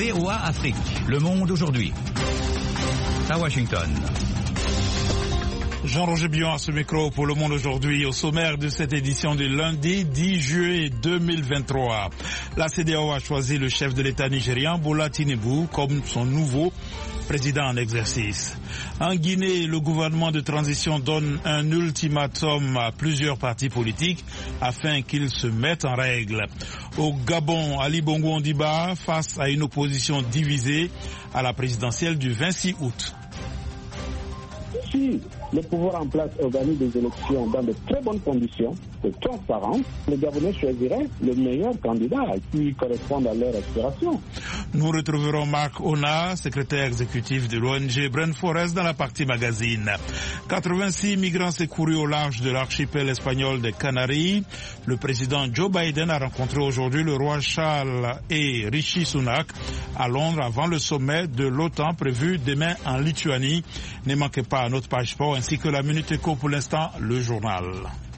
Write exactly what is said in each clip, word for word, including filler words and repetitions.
V O A Afrique, Le Monde aujourd'hui. À Washington. Jean-Roger Bion à ce micro pour Le Monde aujourd'hui. Au sommaire de cette édition du lundi dix juillet deux mille vingt-trois. La C D A O a choisi le chef de l'État nigérian, Bola Tinubu, comme son nouveau président en exercice. En Guinée, le gouvernement de transition donne un ultimatum à plusieurs partis politiques afin qu'ils se mettent en règle. Au Gabon, Ali Bongo Ondimba face à une opposition divisée à la présidentielle du vingt-six août. Si le pouvoir en place organise des élections dans de très bonnes conditions, de transparence, les Gabonais choisiraient le meilleur candidat qui corresponde à leurs aspirations. Nous retrouverons Marc Ona, secrétaire exécutif de l'O N G Brain Forest dans la partie magazine. quatre-vingt-six migrants secourus au large de l'archipel espagnol des Canaries. Le président Joe Biden a rencontré aujourd'hui le roi Charles et Rishi Sunak à Londres avant le sommet de l'OTAN prévu demain en Lituanie. Ne manquez pas à notre page sport ainsi que la Minute Éco. Pour l'instant, le journal.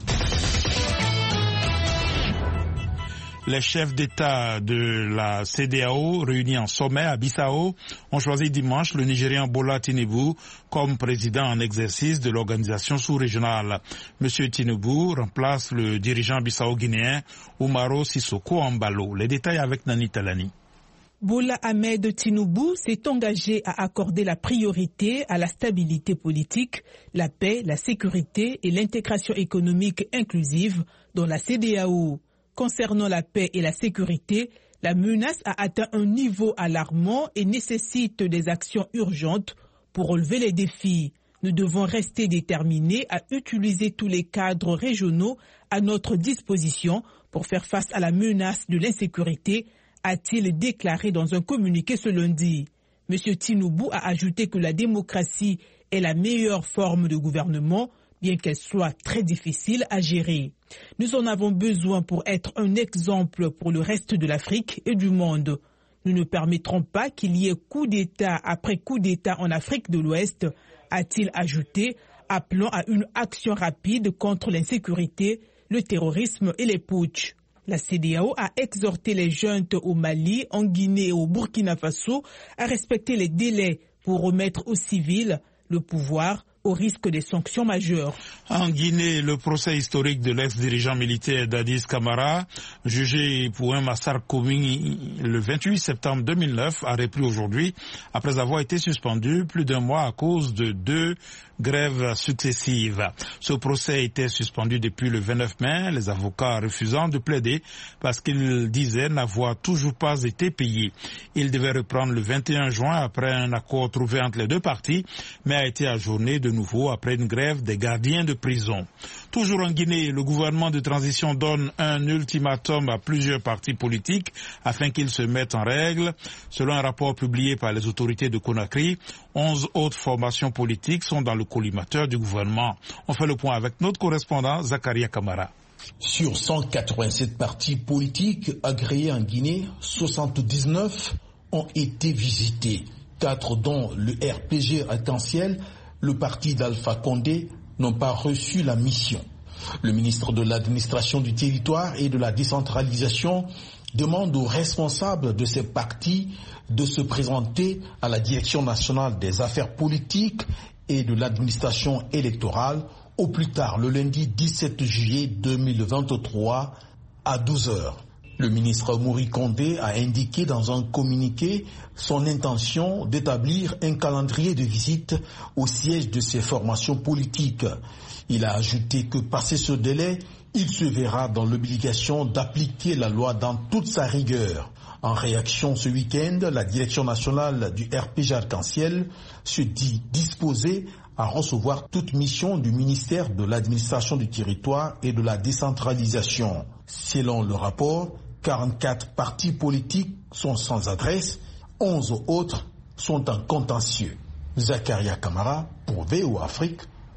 Les chefs d'État de la C D A O réunis en sommet à Bissau ont choisi dimanche le Nigérian Bola Tinubu comme président en exercice de l'organisation sous-régionale. Monsieur Tinubu remplace le dirigeant bissau-guinéen Umaro Sissoko Embalo. Les détails avec Nani Talani. Bola Ahmed Tinubu s'est engagé à accorder la priorité à la stabilité politique, la paix, la sécurité et l'intégration économique inclusive dans la C D A O. Concernant la paix et la sécurité, la menace a atteint un niveau alarmant et nécessite des actions urgentes pour relever les défis. Nous devons rester déterminés à utiliser tous les cadres régionaux à notre disposition pour faire face à la menace de l'insécurité, a-t-il déclaré dans un communiqué ce lundi. M. Tinubu a ajouté que la démocratie est la meilleure forme de gouvernement, bien qu'elle soit très difficile à gérer. Nous en avons besoin pour être un exemple pour le reste de l'Afrique et du monde. Nous ne permettrons pas qu'il y ait coup d'État après coup d'État en Afrique de l'Ouest, a-t-il ajouté, appelant à une action rapide contre l'insécurité, le terrorisme et les putschs. La C D A O a exhorté les juntes au Mali, en Guinée et au Burkina Faso à respecter les délais pour remettre aux civils le pouvoir au risque des sanctions majeures. En Guinée, le procès historique de l'ex-dirigeant militaire Dadis Camara, jugé pour un massacre commis le vingt-huit septembre deux mille neuf, a repris aujourd'hui après avoir été suspendu plus d'un mois à cause de deux grèves successives. Ce procès était suspendu depuis le vingt-neuf mai, les avocats refusant de plaider parce qu'ils disaient n'avoir toujours pas été payés. Il devait reprendre le vingt et un juin après un accord trouvé entre les deux parties, mais a été ajourné de nouveau après une grève des gardiens de prison. Toujours en Guinée, le gouvernement de transition donne un ultimatum à plusieurs partis politiques afin qu'ils se mettent en règle. Selon un rapport publié par les autorités de Conakry, onze autres formations politiques sont dans le collimateur du gouvernement. On fait le point avec notre correspondant Zakaria Kamara. Sur cent quatre-vingt-sept partis politiques agréés en Guinée, soixante-dix-neuf ont été visités. Quatre dont le R P G Arc-en-Ciel, le parti d'Alpha Condé, n'ont pas reçu la mission. Le ministre de l'administration du territoire et de la décentralisation demande aux responsables de ces partis de se présenter à la Direction nationale des affaires politiques et de l'administration électorale au plus tard le lundi dix-sept juillet deux mille vingt-trois à douze heures. Le ministre Mouri Condé a indiqué dans un communiqué son intention d'établir un calendrier de visite au siège de ces formations politiques. Il a ajouté que passé ce délai, il se verra dans l'obligation d'appliquer la loi dans toute sa rigueur. En réaction ce week-end, la direction nationale du R P G Arc-en-Ciel se dit disposée à recevoir toute mission du ministère de l'administration du territoire et de la décentralisation. Selon le rapport, quarante-quatre partis politiques sont sans adresse, onze autres sont en contentieux. Zakaria Kamara pour V O A Afrique,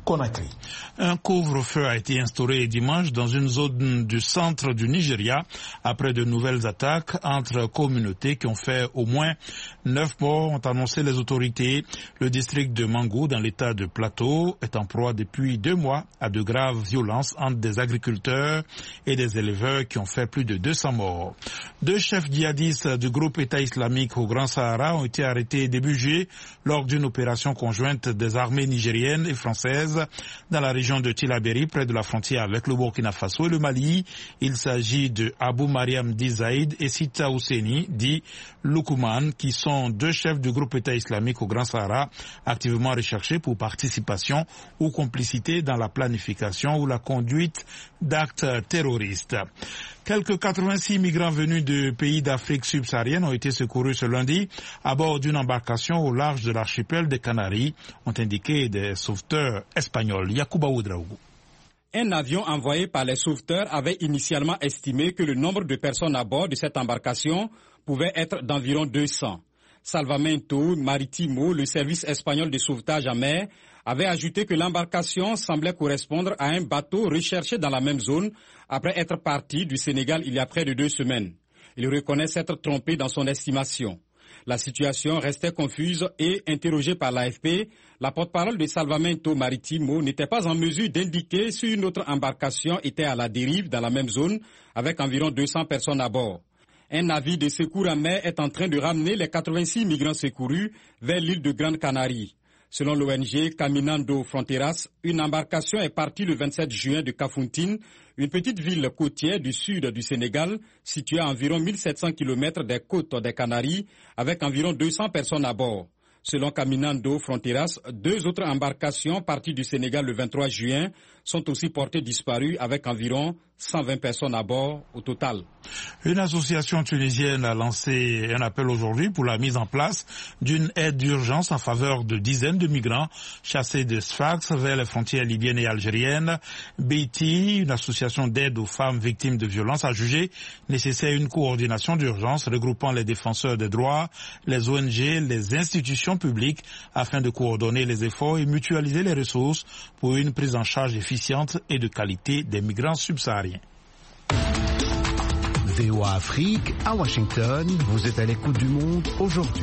Conakry. Un couvre-feu a été instauré dimanche dans une zone du centre du Nigeria après de nouvelles attaques entre communautés qui ont fait au moins neuf morts, ont annoncé les autorités. Le district de Mangou, dans l'état de Plateau, est en proie depuis deux mois à de graves violences entre des agriculteurs et des éleveurs qui ont fait plus de deux cents morts. Deux chefs djihadistes du groupe État islamique au Grand Sahara ont été arrêtés début juillet lors d'une opération conjointe des armées nigériennes et françaises dans la région de Tillabéri, près de la frontière avec le Burkina Faso et le Mali. Il s'agit de Abou Mariam Di Zaïd et Sita Housseni, dit Loukouman, qui sont deux chefs du groupe État islamique au Grand Sahara, activement recherchés pour participation ou complicité dans la planification ou la conduite d'actes terroristes. Quelques quatre-vingt-six migrants venus de pays d'Afrique subsaharienne ont été secourus ce lundi à bord d'une embarcation au large de l'archipel des Canaries, ont indiqué des sauveteurs espagnols. Yacouba Ouedraougou. Un avion envoyé par les sauveteurs avait initialement estimé que le nombre de personnes à bord de cette embarcation pouvait être d'environ deux cents. Salvamento Maritimo, le service espagnol de sauvetage en mer, avait ajouté que l'embarcation semblait correspondre à un bateau recherché dans la même zone après être parti du Sénégal il y a près de deux semaines. Il reconnaît s'être trompé dans son estimation. La situation restait confuse et, interrogée par l'A F P, la porte-parole de Salvamento Maritimo n'était pas en mesure d'indiquer si une autre embarcation était à la dérive dans la même zone avec environ deux cents personnes à bord. Un navire de secours en mer est en train de ramener les quatre-vingt-six migrants secourus vers l'île de Grande Canarie. Selon l'O N G Caminando Fronteras, une embarcation est partie le vingt-sept juin de Kafountine, une petite ville côtière du sud du Sénégal, située à environ mille sept cents kilomètres des côtes des Canaries, avec environ deux cents personnes à bord. Selon Caminando Fronteras, deux autres embarcations parties du Sénégal le vingt-trois juin sont aussi portées disparues avec environ cent vingt personnes à bord au total. Une association tunisienne a lancé un appel aujourd'hui pour la mise en place d'une aide d'urgence en faveur de dizaines de migrants chassés de Sfax vers les frontières libyennes et algériennes. B I T I, une association d'aide aux femmes victimes de violences, a jugé nécessaire une coordination d'urgence regroupant les défenseurs des droits, les O N G, les institutions publiques afin de coordonner les efforts et mutualiser les ressources pour une prise en charge efficiente et de qualité des migrants subsahariens. V O A Afrique, à Washington, vous êtes à l'écoute du monde aujourd'hui.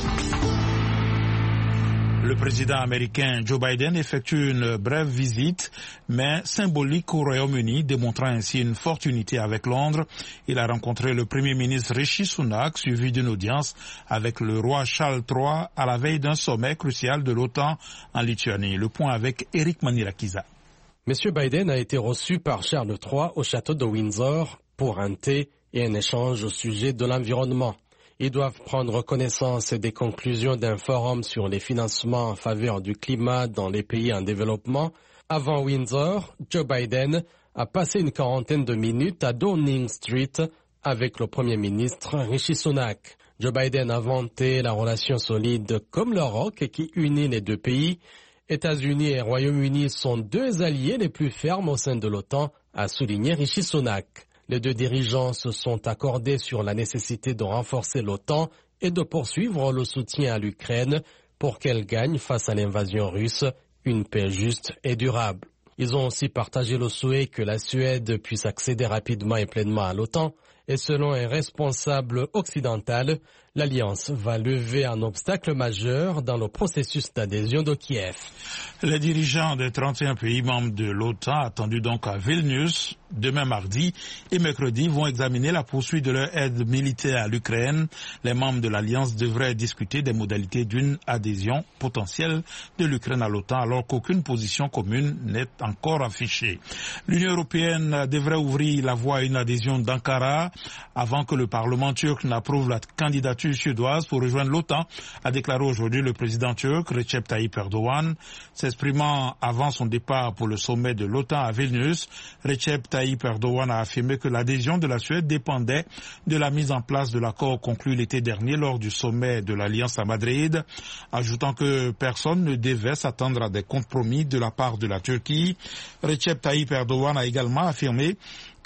Le président américain Joe Biden effectue une brève visite, mais symbolique au Royaume-Uni, démontrant ainsi une forte unité avec Londres. Il a rencontré le premier ministre Rishi Sunak, suivi d'une audience avec le roi Charles trois à la veille d'un sommet crucial de l'OTAN en Lituanie. Le point avec Eric Manirakiza. Monsieur Biden a été reçu par Charles trois au château de Windsor pour un thé et un échange au sujet de l'environnement. Ils doivent prendre connaissance des conclusions d'un forum sur les financements en faveur du climat dans les pays en développement. Avant Windsor, Joe Biden a passé une quarantaine de minutes à Downing Street avec le Premier ministre Rishi Sunak. Joe Biden a vanté la relation solide comme le roc qui unit les deux pays. États-Unis et Royaume-Uni sont deux alliés les plus fermes au sein de l'OTAN, a souligné Rishi Sunak. Les deux dirigeants se sont accordés sur la nécessité de renforcer l'OTAN et de poursuivre le soutien à l'Ukraine pour qu'elle gagne face à l'invasion russe une paix juste et durable. Ils ont aussi partagé le souhait que la Suède puisse accéder rapidement et pleinement à l'OTAN. Et selon un responsable occidental, l'Alliance va lever un obstacle majeur dans le processus d'adhésion de Kiev. Les dirigeants des trente et un pays membres de l'OTAN, attendus donc à Vilnius, demain mardi et mercredi, vont examiner la poursuite de leur aide militaire à l'Ukraine. Les membres de l'Alliance devraient discuter des modalités d'une adhésion potentielle de l'Ukraine à l'OTAN, alors qu'aucune position commune n'est encore affichée. L'Union européenne devrait ouvrir la voie à une adhésion d'Ankara avant que le Parlement turc n'approuve la candidature suédoise pour rejoindre l'OTAN, a déclaré aujourd'hui le président turc Recep Tayyip Erdogan. S'exprimant avant son départ pour le sommet de l'OTAN à Vilnius, Recep Tayyip Erdogan a affirmé que l'adhésion de la Suède dépendait de la mise en place de l'accord conclu l'été dernier lors du sommet de l'Alliance à Madrid, ajoutant que personne ne devait s'attendre à des compromis de la part de la Turquie. Recep Tayyip Erdogan a également affirmé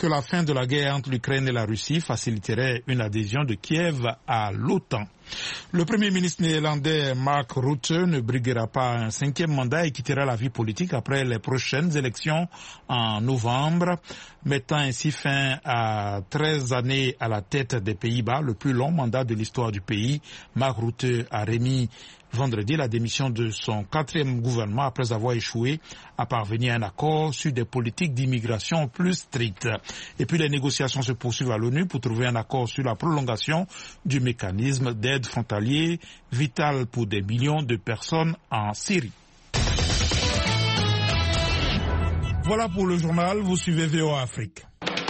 que la fin de la guerre entre l'Ukraine et la Russie faciliterait une adhésion de Kiev à l'OTAN. Le Premier ministre néerlandais Mark Rutte ne briguera pas un cinquième mandat et quittera la vie politique après les prochaines élections en novembre, mettant ainsi fin à treize années à la tête des Pays-Bas, le plus long mandat de l'histoire du pays. Mark Rutte a remis vendredi la démission de son quatrième gouvernement après avoir échoué à parvenir à un accord sur des politiques d'immigration plus strictes. Et puis les négociations se poursuivent à l'ONU pour trouver un accord sur la prolongation du mécanisme d'aide frontalier vital pour des millions de personnes en Syrie. Voilà pour le journal, vous suivez V O A Afrique.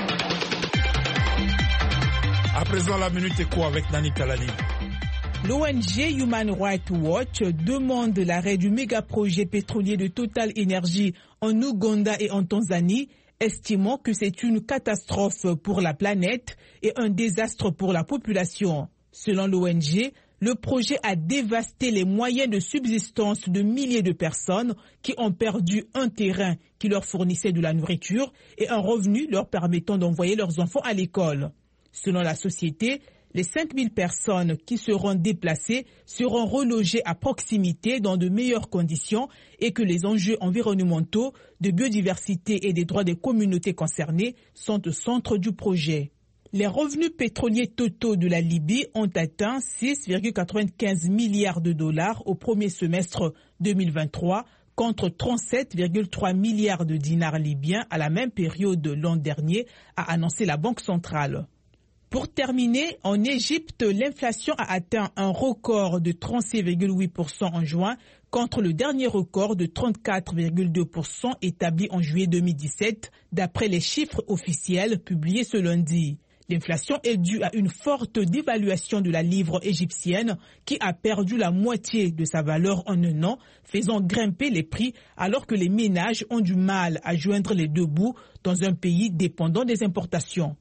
À présent, la Minute Éco avec Nani Talani. L'O N G Human Rights Watch demande l'arrêt du méga-projet pétrolier de Total Energy en Ouganda et en Tanzanie, estimant que c'est une catastrophe pour la planète et un désastre pour la population. Selon l'O N G, le projet a dévasté les moyens de subsistance de milliers de personnes qui ont perdu un terrain qui leur fournissait de la nourriture et un revenu leur permettant d'envoyer leurs enfants à l'école. Selon la société, les cinq mille personnes qui seront déplacées seront relogées à proximité dans de meilleures conditions et que les enjeux environnementaux, de biodiversité et des droits des communautés concernées sont au centre du projet. Les revenus pétroliers totaux de la Libye ont atteint six virgule quatre-vingt-quinze milliards de dollars au premier semestre deux mille vingt-trois contre trente-sept virgule trois milliards de dinars libyens à la même période l'an dernier, a annoncé la Banque centrale. Pour terminer, en Égypte, l'inflation a atteint un record de trente-six virgule huit pour cent en juin contre le dernier record de trente-quatre virgule deux pour cent établi en juillet deux mille dix-sept, d'après les chiffres officiels publiés ce lundi. L'inflation est due à une forte dévaluation de la livre égyptienne qui a perdu la moitié de sa valeur en un an, faisant grimper les prix alors que les ménages ont du mal à joindre les deux bouts dans un pays dépendant des importations.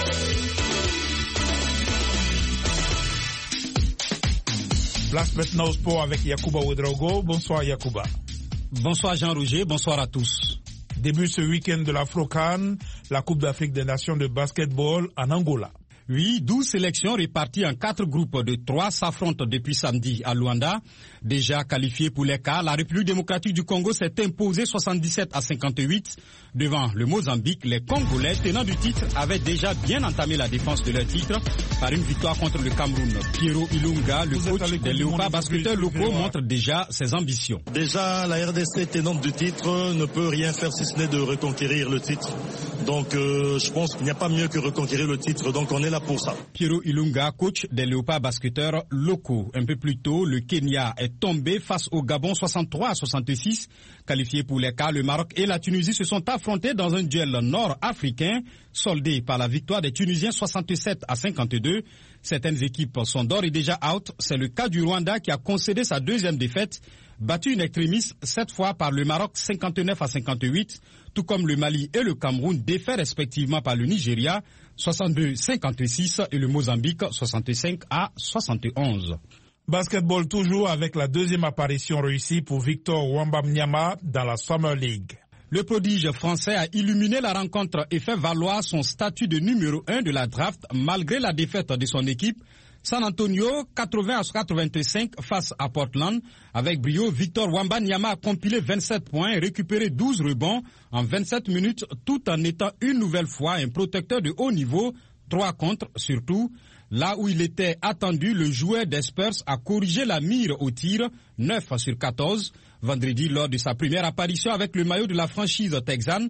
Place maintenant au sport avec Yacouba Ouedraogo. Bonsoir Yacouba. Bonsoir Jean-Roger, bonsoir à tous. Début ce week-end de l'Afro-CAN, la Coupe d'Afrique des Nations de basketball en Angola. Oui, douze sélections réparties en quatre groupes de trois s'affrontent depuis samedi à Luanda. Déjà qualifiée pour les quarts, la République démocratique du Congo s'est imposée soixante-dix-sept à cinquante-huit. Devant le Mozambique, les Congolais, tenants du titre, avaient déjà bien entamé la défense de leur titre par une victoire contre le Cameroun. Piero Ilunga, le Vous coach des Léopards basketteurs locaux, montre déjà ses ambitions. Déjà, la R D C, tenante du titre, ne peut rien faire si ce n'est de reconquérir le titre. Donc, euh, je pense qu'il n'y a pas mieux que reconquérir le titre. Donc, on est là pour ça. Piero Ilunga, coach des Léopards basketteurs locaux. Un peu plus tôt, le Kenya est tombé face au Gabon soixante-trois à soixante-six. Qualifié pour les quarts, le Maroc et la Tunisie se sont affrontés dans un duel nord-africain, soldé par la victoire des Tunisiens soixante-sept à cinquante-deux. Certaines équipes sont d'ores et déjà out. C'est le cas du Rwanda qui a concédé sa deuxième défaite, battu in extremis cette fois par le Maroc cinquante-neuf à cinquante-huit, tout comme le Mali et le Cameroun défaits respectivement par le Nigeria soixante-deux à cinquante-six et le Mozambique soixante-cinq à soixante et onze. Basketball toujours avec la deuxième apparition réussie pour Victor Wembanyama dans la Summer League. Le prodige français a illuminé la rencontre et fait valoir son statut de numéro un de la draft malgré la défaite de son équipe. San Antonio, quatre-vingts à quatre-vingt-cinq face à Portland. Avec brio, Victor Wembanyama a compilé vingt-sept points et récupéré douze rebonds en vingt-sept minutes, tout en étant une nouvelle fois un protecteur de haut niveau, trois contre surtout. Là où il était attendu, le joueur des Spurs a corrigé la mire au tir, neuf sur quatorze. Vendredi, lors de sa première apparition avec le maillot de la franchise texane,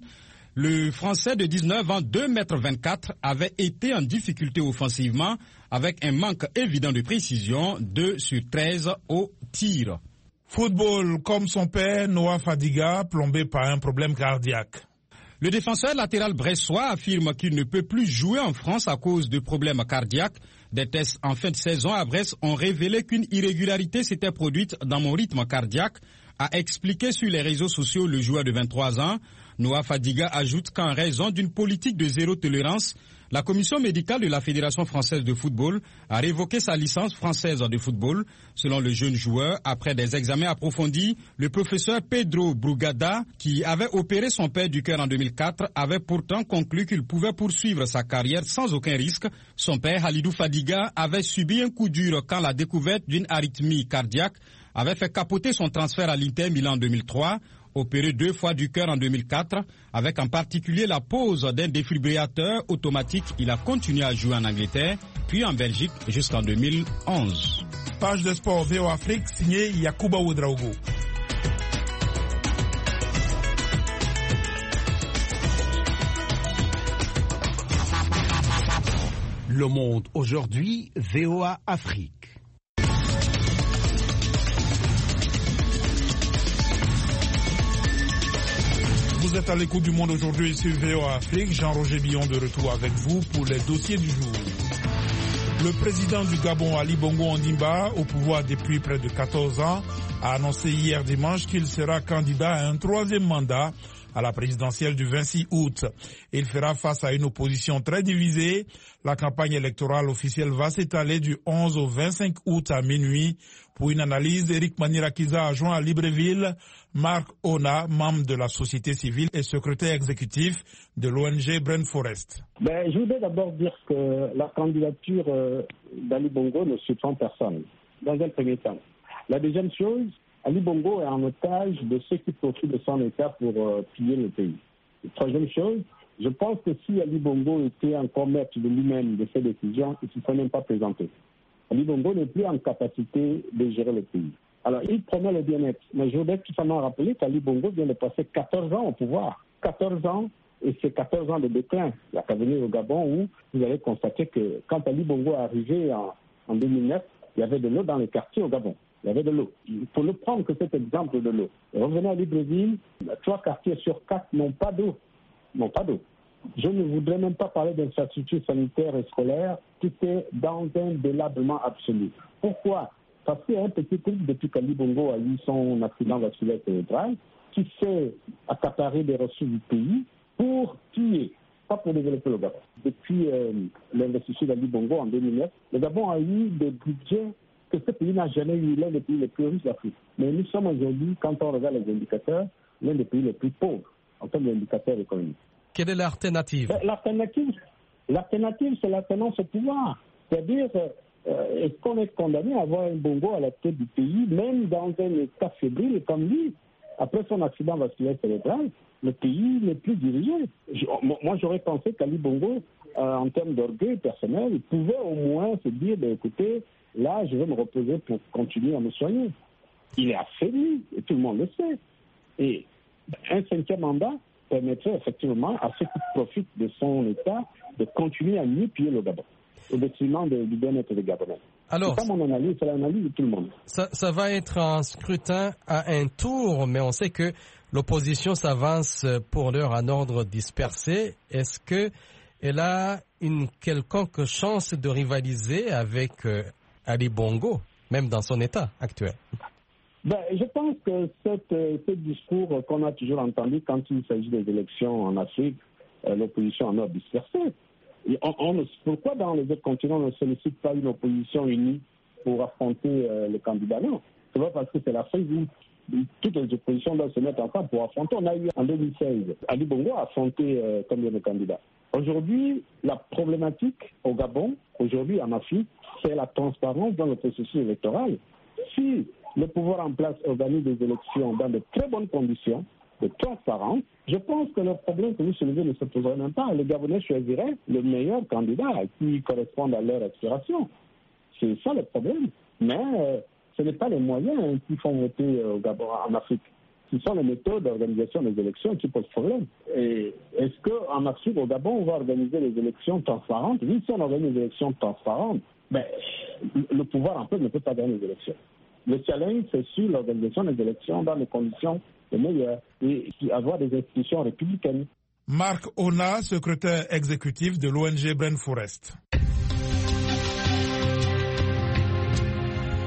le Français de dix-neuf ans, deux mètres vingt-quatre, avait été en difficulté offensivement avec un manque évident de précision, deux sur treize au tir. Football comme son père, Noah Fadiga, plombé par un problème cardiaque. Le défenseur latéral bressois affirme qu'il ne peut plus jouer en France à cause de problèmes cardiaques. Des tests en fin de saison à Brest ont révélé qu'une irrégularité s'était produite dans mon rythme cardiaque, a expliqué sur les réseaux sociaux le joueur de vingt-trois ans. Noah Fadiga ajoute qu'en raison d'une politique de zéro tolérance, La commission médicale de la Fédération française de football a révoqué sa licence française de football. Selon le jeune joueur, après des examens approfondis, le professeur Pedro Brugada, qui avait opéré son père du cœur en deux mille quatre, avait pourtant conclu qu'il pouvait poursuivre sa carrière sans aucun risque. Son père, Halidou Fadiga, avait subi un coup dur quand la découverte d'une arythmie cardiaque avait fait capoter son transfert à l'Inter Milan en deux mille trois. Opéré deux fois du cœur en deux mille quatre, avec en particulier la pose d'un défibrillateur automatique, il a continué à jouer en Angleterre, puis en Belgique jusqu'en deux mille onze. Page de sport V O Afrique, signé Yacouba Ouedraogo. Le Monde aujourd'hui, V O A Afrique. Vous êtes à l'écoute du Monde aujourd'hui sur V O A Afrique. Jean-Roger Billon de retour avec vous pour les dossiers du jour. Le président du Gabon, Ali Bongo Ondimba, au pouvoir depuis près de quatorze ans, a annoncé hier dimanche qu'il sera candidat à un troisième mandat à la présidentielle du vingt-six août. Il fera face à une opposition très divisée. La campagne électorale officielle va s'étaler du onze au vingt-cinq août à minuit. Pour une analyse, Eric Manirakiza a joint à Libreville Marc Ona, membre de la société civile et secrétaire exécutif de l'O N G Brain Forest. Ben, je voudrais d'abord dire que la candidature euh, d'Ali Bongo ne surprend personne, dans un premier temps. La deuxième chose, Ali Bongo est en otage de ceux qui profitent de son État pour euh, piller le pays. La troisième chose, je pense que si Ali Bongo était encore maître de lui-même de ses décisions, il ne se serait même pas présenté. Ali Bongo n'est plus en capacité de gérer le pays. Alors, il promet le bien-être. Mais je voudrais tout simplement rappeler qu'Ali Bongo vient de passer quatorze ans au pouvoir. quatorze ans, et c'est quatorze ans de déclin. Il n'y a qu'à venir au Gabon où vous allez constater que quand Ali Bongo est arrivé en, en deux mille neuf, il y avait de l'eau dans les quartiers au Gabon. Il y avait de l'eau. Il faut le prendre que cet exemple de l'eau. Revenez à Libreville, trois quartiers sur quatre n'ont pas d'eau. N'ont pas d'eau. Je ne voudrais même pas parler d'infrastructures sanitaires et scolaires qui étaient dans un délabrement absolu. Pourquoi ? Parce qu'il y a un petit truc depuis qu'Ali Bongo a eu son accident vasculaire cérébral qui s'est accaparé des ressources du pays pour piller, pas pour développer le Gabon. Depuis euh, l'investiture d'Ali Bongo en deux mille neuf, le Gabon a eu des budgets que ce pays n'a jamais eu, l'un des pays les plus riches d'Afrique. Mais nous sommes aujourd'hui, quand on regarde les indicateurs, l'un des pays les plus pauvres en termes d'indicateurs économiques. Quelle est l'alternative ? L'alternative, l'alternative, c'est l'alternance au pouvoir. C'est-à-dire, euh, est-ce qu'on est condamné à avoir un Bongo à la tête du pays, même dans un état fébrile comme lui ? Après son accident vasculaire cérébral, le pays n'est plus dirigé. Je, moi, j'aurais pensé qu'Ali Bongo, euh, en termes d'orgueil personnel, pouvait au moins se dire, ben, écoutez, là, je vais me reposer pour continuer à me soigner. Il est affaibli, et tout le monde le sait. Et un cinquième mandat permettrait effectivement à ceux qui profitent de son état de continuer à mieux piller le Gabon, au détriment du bien-être des Gabonais. Alors, c'est pas mon analyse, c'est l'analyse de tout le monde. Ça, ça va être un scrutin à un tour, mais on sait que l'opposition s'avance pour l'heure en ordre dispersé. Est-ce qu'elle a une quelconque chance de rivaliser avec euh, Ali Bongo, même dans son état actuel? Ben, je pense que cette, euh, ce discours qu'on a toujours entendu quand il s'agit des élections en Afrique, euh, l'opposition en a dispersé. Et on, on, pourquoi dans les autres continents on ne sollicite pas une opposition unie pour affronter euh, le candidat? Non, c'est pas parce que c'est l'Afrique où toutes les oppositions doivent se mettre ensemble pour affronter. On a eu en deux mille seize, Ali Bongo a affronté euh, combien de candidats? Aujourd'hui, la problématique au Gabon, aujourd'hui en Afrique, c'est la transparence dans le processus électoral. Si le pouvoir en place organise des élections dans de très bonnes conditions, de transparence, je pense que le problème que vous soulevez ne se poserait même pas. Les Gabonais choisiraient le meilleur candidat qui correspond à leur aspiration. C'est ça le problème. Mais euh, ce n'est pas les moyens qui font voter euh, au Gabon, en Afrique. Ce sont les méthodes d'organisation des élections qui posent problème. Et est-ce qu'en Afrique, au Gabon, on va organiser des élections transparentes? Oui, si on organise des élections transparentes, ben, le pouvoir en place ne peut pas gagner les élections. Le challenge, c'est sur l'organisation des élections dans les conditions les meilleures et avoir des institutions républicaines. Marc Ona, secrétaire exécutif de l'O N G Brain Forest.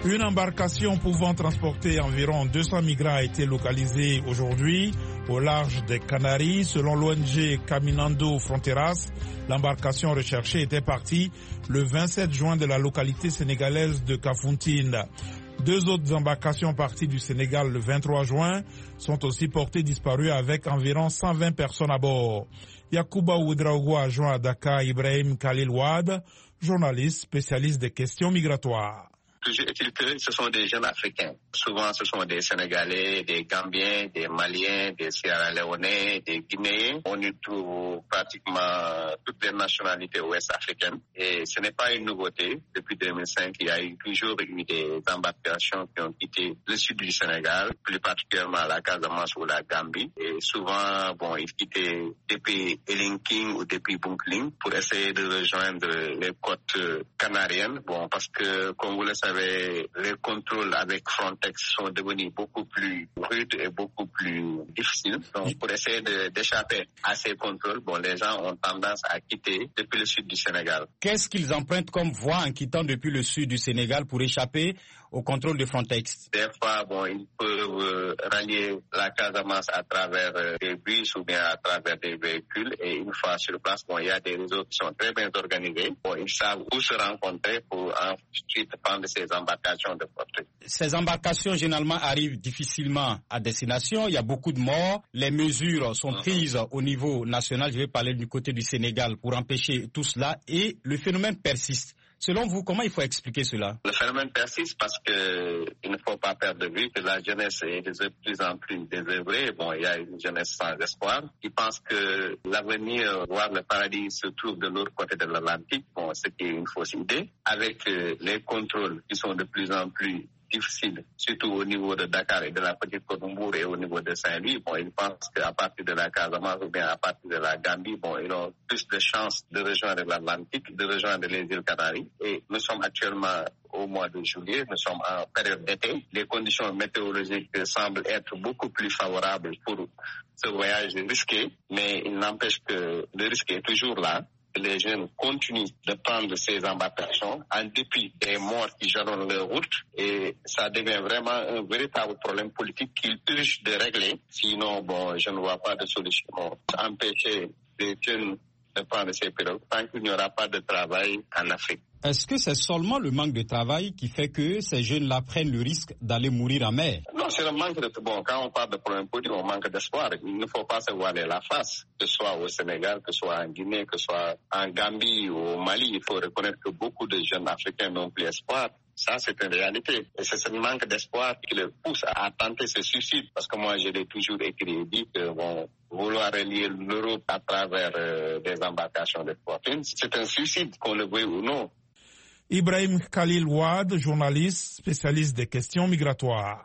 Une embarcation pouvant transporter environ deux cents migrants a été localisée aujourd'hui au large des Canaries. Selon l'O N G Caminando Fronteras, l'embarcation recherchée était partie le vingt-sept juin de la localité sénégalaise de Kafountine. Deux autres embarcations parties du Sénégal le vingt-trois juin sont aussi portées disparues avec environ cent vingt personnes à bord. Yacouba Ouedraogo a joint à Dakar Ibrahim Khalil Wade, journaliste spécialiste des questions migratoires. Toujours est-il que ce sont des jeunes Africains. Souvent, ce sont des Sénégalais, des Gambiens, des Maliens, des Sierra Léonais, des Guinéens. On y trouve pratiquement toutes les nationalités ouest-africaines. Et ce n'est pas une nouveauté. Depuis deux mille cinq, il y a eu toujours eu des embarcations qui ont quitté le sud du Sénégal, plus particulièrement la Casamance ou la Gambie. Et souvent, bon, ils quittaient depuis Elinking ou depuis Bunkling pour essayer de rejoindre les côtes canariennes. Bon, parce que, comme vous le savez, les contrôles avec Frontex sont devenus beaucoup plus rudes et beaucoup plus difficiles. Donc, pour essayer de, d'échapper à ces contrôles, bon, les gens ont tendance à quitter depuis le sud du Sénégal. Qu'est-ce qu'ils empruntent comme voie en quittant depuis le sud du Sénégal pour échapper au contrôle de Frontex? Des fois, bon, ils peuvent euh, rallier la Casamance à travers euh, des bus ou bien à travers des véhicules. Et une fois sur place, bon, il y a des réseaux qui sont très bien organisés. Bon, ils savent où se rencontrer pour ensuite prendre ces embarcations de portée. Ces embarcations, généralement, arrivent difficilement à destination. Il y a beaucoup de morts. Les mesures sont uh-huh. prises au niveau national. Je vais parler du côté du Sénégal pour empêcher tout cela. Et le phénomène persiste. Selon vous, comment il faut expliquer cela? Le phénomène persiste parce que il ne faut pas perdre de vue que la jeunesse est de plus en plus désœuvrée. Bon, il y a une jeunesse sans espoir qui pense que l'avenir, voire le paradis, se trouve de l'autre côté de l'Atlantique. Bon, ce qui est une fausse idée. Avec euh, les contrôles qui sont de plus en plus difficile, surtout au niveau de Dakar et de la Petite Côte d'Ivoire et au niveau de Saint-Louis. Bon, ils pensent qu'à partir de la Casamance ou bien à partir de la Gambie, bon, ils ont plus de chances de rejoindre l'Atlantique, de rejoindre les îles Canaries. Et nous sommes actuellement au mois de juillet, nous sommes en période d'été. Les conditions météorologiques semblent être beaucoup plus favorables pour ce voyage risqué, mais il n'empêche que le risque est toujours là. Les jeunes continuent de prendre ces embarcations en dépit des morts qui jalonnent leur route et ça devient vraiment un véritable problème politique qu'ils urgent de régler. Sinon, bon, je ne vois pas de solution. Empêcher les jeunes de prendre ces pirogues tant qu'il n'y aura pas de travail en Afrique. Est-ce que c'est seulement le manque de travail qui fait que ces jeunes-là prennent le risque d'aller mourir en mer? Non, c'est le manque de... Bon, quand on parle de problème politique, on manque d'espoir. Il ne faut pas se voiler la face, que ce soit au Sénégal, que ce soit en Guinée, que ce soit en Gambie ou au Mali. Il faut reconnaître que beaucoup de jeunes Africains n'ont plus espoir. Ça, c'est une réalité. Et c'est ce manque d'espoir qui les pousse à tenter ce suicide. Parce que moi, je l'ai toujours écrit et dit que bon, vouloir relier l'Europe à travers euh, des embarcations de fortune, c'est un suicide, qu'on le veuille ou non. Ibrahim Khalil Wade, journaliste, spécialiste des questions migratoires.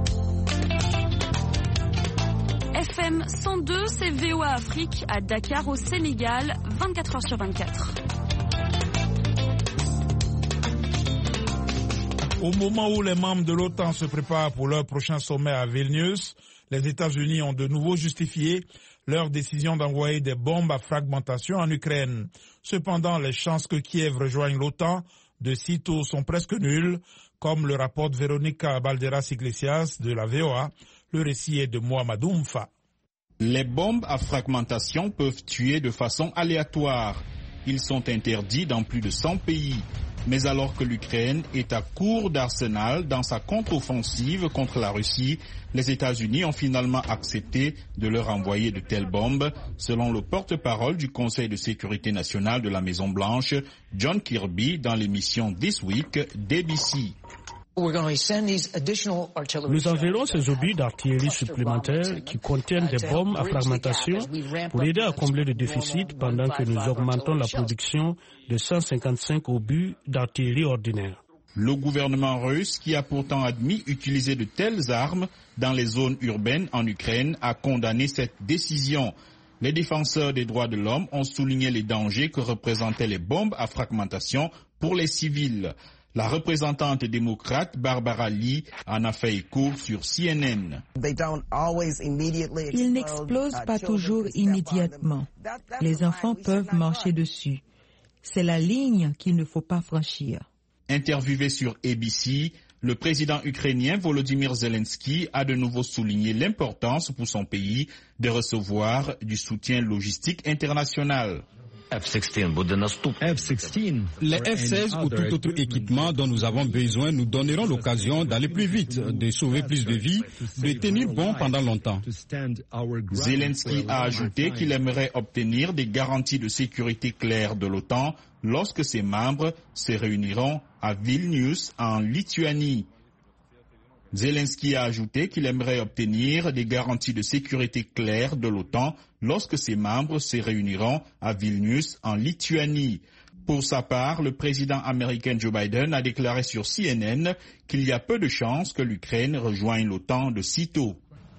F M cent deux, c'est V O A Afrique à Dakar au Sénégal, vingt-quatre heures sur vingt-quatre. Au moment où les membres de l'OTAN se préparent pour leur prochain sommet à Vilnius, les États-Unis ont de nouveau justifié leur décision d'envoyer des bombes à fragmentation en Ukraine. Cependant, les chances que Kiev rejoigne l'OTAN de sitôt sont presque nulles, comme le rapporte Véronica Balderas-Iglesias de la V O A. Le récit est de Mohamed Oumfa. Les bombes à fragmentation peuvent tuer de façon aléatoire. Ils sont interdits dans plus de cent pays. Mais alors que l'Ukraine est à court d'arsenal dans sa contre-offensive contre la Russie, les États-Unis ont finalement accepté de leur envoyer de telles bombes, selon le porte-parole du Conseil de sécurité nationale de la Maison-Blanche, John Kirby, dans l'émission This Week d'A B C. Nous enverrons ces obus d'artillerie supplémentaires qui contiennent des bombes à fragmentation pour aider à combler le déficit pendant que nous augmentons la production de cent cinquante-cinq obus d'artillerie ordinaire. Le gouvernement russe, qui a pourtant admis utiliser de telles armes dans les zones urbaines en Ukraine, a condamné cette décision. Les défenseurs des droits de l'homme ont souligné les dangers que représentaient les bombes à fragmentation pour les civils. La représentante démocrate Barbara Lee en a fait écho sur C N N. Ils n'explosent pas toujours immédiatement. Les enfants peuvent marcher dessus. C'est la ligne qu'il ne faut pas franchir. Interviewée sur A B C, Le président ukrainien Volodymyr Zelensky a de nouveau souligné l'importance pour son pays de recevoir du soutien logistique international. Les F seize ou tout autre équipement dont nous avons besoin nous donneront l'occasion d'aller plus vite, de sauver plus de vies, de tenir bon pendant longtemps. Zelensky a ajouté qu'il aimerait obtenir des garanties de sécurité claires de l'OTAN lorsque ses membres se réuniront à Vilnius en Lituanie. Zelensky a ajouté qu'il aimerait obtenir des garanties de sécurité claires de l'OTAN lorsque ses membres se réuniront à Vilnius en Lituanie. Pour sa part, le président américain Joe Biden a déclaré sur C N N qu'il y a peu de chances que l'Ukraine rejoigne l'OTAN de sitôt.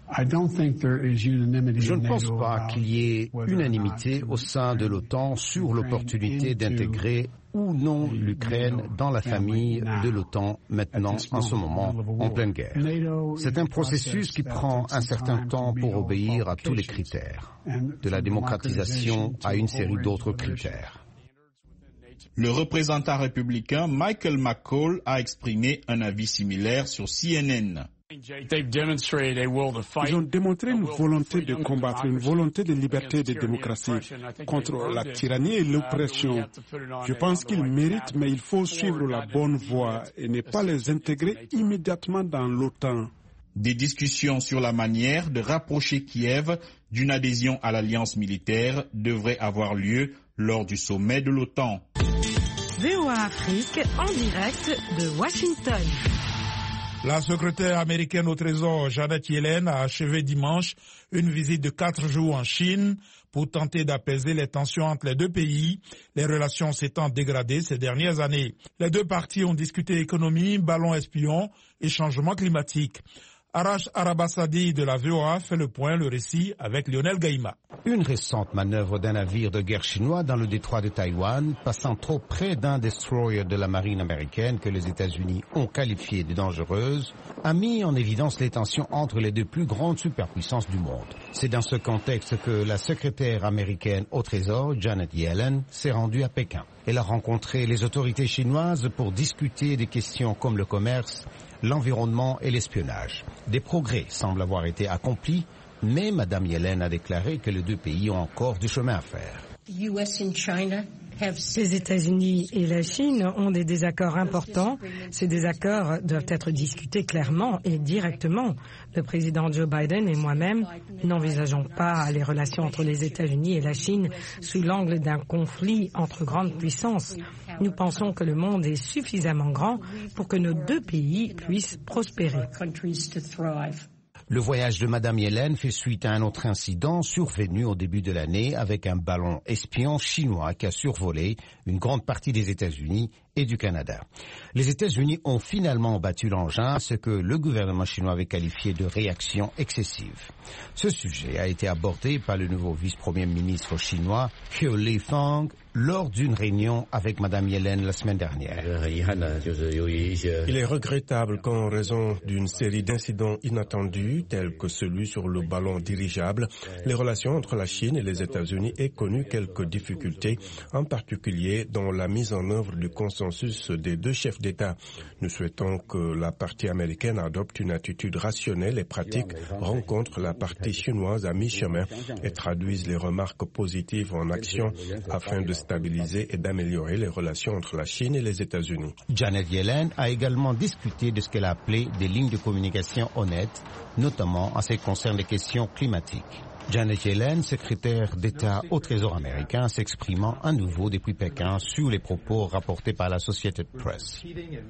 Je ne pense pas qu'il y ait unanimité au sein de l'OTAN sur l'opportunité d'intégrer ou non l'Ukraine dans la famille de l'OTAN maintenant, en ce moment, en pleine guerre. C'est un processus qui prend un certain temps pour obéir à tous les critères, de la démocratisation à une série d'autres critères. Le représentant républicain Michael McCaul a exprimé un avis similaire sur C N N. Ils ont démontré une volonté de combattre, une volonté de liberté et de démocratie contre la tyrannie et l'oppression. Je pense qu'ils méritent, mais il faut suivre la bonne voie et ne pas les intégrer immédiatement dans l'OTAN. Des discussions sur la manière de rapprocher Kiev d'une adhésion à l'alliance militaire devraient avoir lieu lors du sommet de l'OTAN. V O A Afrique en direct de Washington. La secrétaire américaine au Trésor, Janet Yellen, a achevé dimanche une visite de quatre jours en Chine pour tenter d'apaiser les tensions entre les deux pays, les relations s'étant dégradées ces dernières années. Les deux parties ont discuté économie, ballons espions et changement climatique. Arash Arabasadi de la V O A fait le point, le récit avec Lionel Gaïma. Une récente manœuvre d'un navire de guerre chinois dans le détroit de Taïwan, passant trop près d'un destroyer de la marine américaine que les États-Unis ont qualifié de dangereuse, a mis en évidence les tensions entre les deux plus grandes superpuissances du monde. C'est dans ce contexte que la secrétaire américaine au Trésor, Janet Yellen, s'est rendue à Pékin. Elle a rencontré les autorités chinoises pour discuter des questions comme le commerce, l'environnement et l'espionnage. Des progrès semblent avoir été accomplis, mais Mme Yellen a déclaré que les deux pays ont encore du chemin à faire. Les États-Unis et la Chine ont des désaccords importants. Ces désaccords doivent être discutés clairement et directement. Le président Joe Biden et moi-même n'envisageons pas les relations entre les États-Unis et la Chine sous l'angle d'un conflit entre grandes puissances. Nous pensons que le monde est suffisamment grand pour que nos deux pays puissent prospérer. Le voyage de Mme Yellen fait suite à un autre incident survenu au début de l'année avec un ballon espion chinois qui a survolé une grande partie des États-Unis et du Canada. Les États-Unis ont finalement battu l'engin, ce que le gouvernement chinois avait qualifié de réaction excessive. Ce sujet a été abordé par le nouveau vice-premier ministre chinois, He Lifeng, lors d'une réunion avec Mme Yellen la semaine dernière. Il est regrettable qu'en raison d'une série d'incidents inattendus, tels que celui sur le ballon dirigeable, les relations entre la Chine et les États-Unis aient connu quelques difficultés, en particulier dans la mise en œuvre du consensus des deux chefs d'État. Nous souhaitons que la partie américaine adopte une attitude rationnelle et pratique, rencontre la partie chinoise à mi-chemin et traduise les remarques positives en action afin de stabiliser et d'améliorer les relations entre la Chine et les États-Unis. Janet Yellen a également discuté de ce qu'elle a appelé des lignes de communication honnêtes, notamment en ce qui concerne les questions climatiques. Janet Yellen, secrétaire d'État au Trésor américain, s'exprimant à nouveau depuis Pékin sur les propos rapportés par l'Associated Press.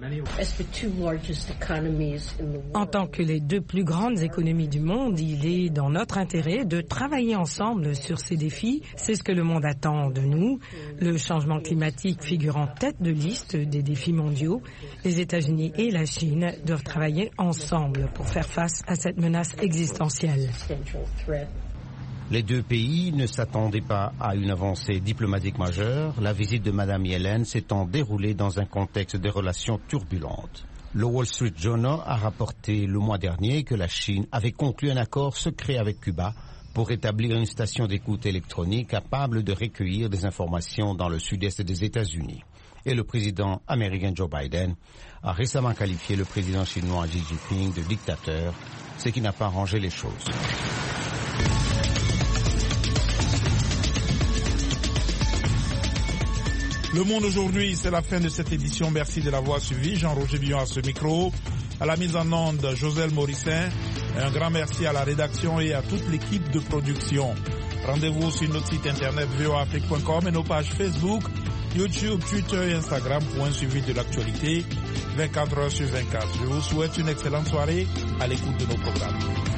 En tant que les deux plus grandes économies du monde, il est dans notre intérêt de travailler ensemble sur ces défis. C'est ce que le monde attend de nous. Le changement climatique figure en tête de liste des défis mondiaux. Les États-Unis et la Chine doivent travailler ensemble pour faire face à cette menace existentielle. Les deux pays ne s'attendaient pas à une avancée diplomatique majeure. La visite de Mme Yellen s'étant déroulée dans un contexte de relations turbulentes. Le Wall Street Journal a rapporté le mois dernier que la Chine avait conclu un accord secret avec Cuba pour établir une station d'écoute électronique capable de recueillir des informations dans le sud-est des États-Unis. et le président américain Joe Biden a récemment qualifié le président chinois Xi Jinping de dictateur, ce qui n'a pas arrangé les choses. Le Monde aujourd'hui, c'est la fin de cette édition. Merci de l'avoir suivi. Jean-Roger Billon à ce micro. À la mise en onde, Joselle Morissin. Un grand merci à la rédaction et à toute l'équipe de production. Rendez-vous sur notre site internet v o a afrique point com et nos pages Facebook, YouTube, Twitter et Instagram pour un suivi de l'actualité vingt-quatre heures sur vingt-quatre. Je vous souhaite une excellente soirée à l'écoute de nos programmes.